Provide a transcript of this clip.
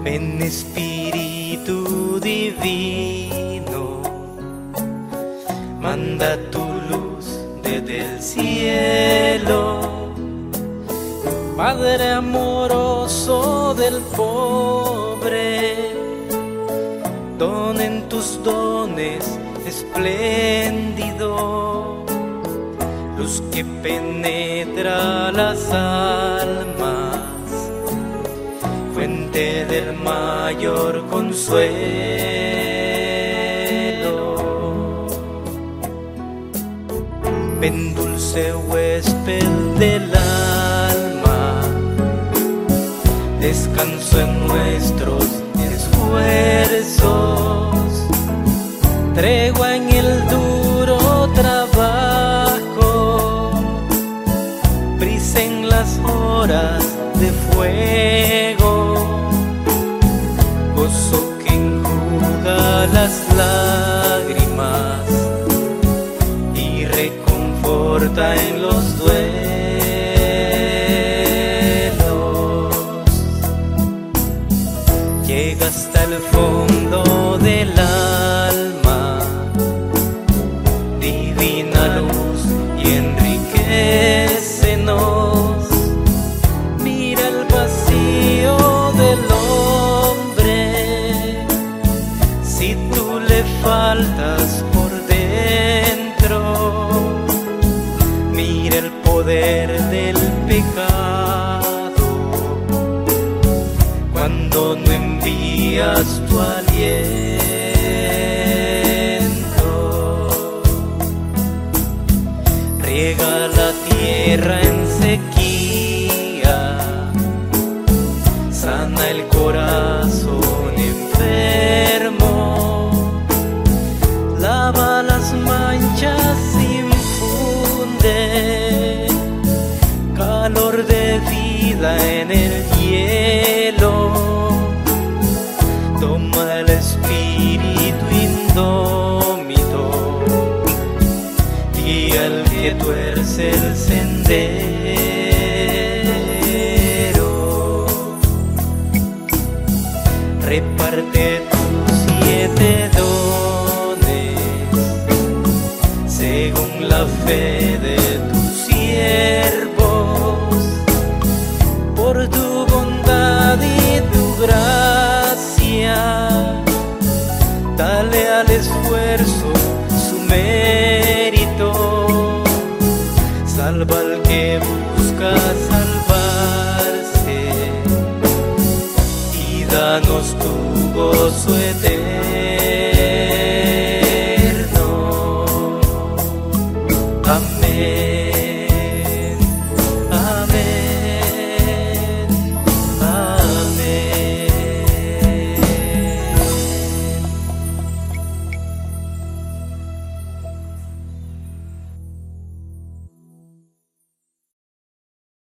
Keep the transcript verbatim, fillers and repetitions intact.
Ven Espíritu Divino, manda tu luz desde el cielo. Padre amoroso del pobre, don en tus dones espléndido, luz que penetra las almas, fuente del mayor consuelo. Ven dulce huésped del alma, descanso en nuestros esfuerzos, tregua en el duro trabajo, brisa en las horas de fuego, gozo que enjuga las lágrimas y reconforta en los duelos. Llega hasta el fondo del alma, divina luz, y enriquecenos. Mira el vacío del hombre, si tú le faltas por dentro. Mira el poder del pecado cuando no envías tu aliento. Riega la tierra en sequía, sana el corazón enfermo, lava las manchas, infunde calor de vida en el hielo. Toma el espíritu indómito, guía al que tuerce el sendero. Reparte tus siete dones según la fe de tus siervos, por tu bondad y tu gracia. Dale al esfuerzo su mérito, salva al que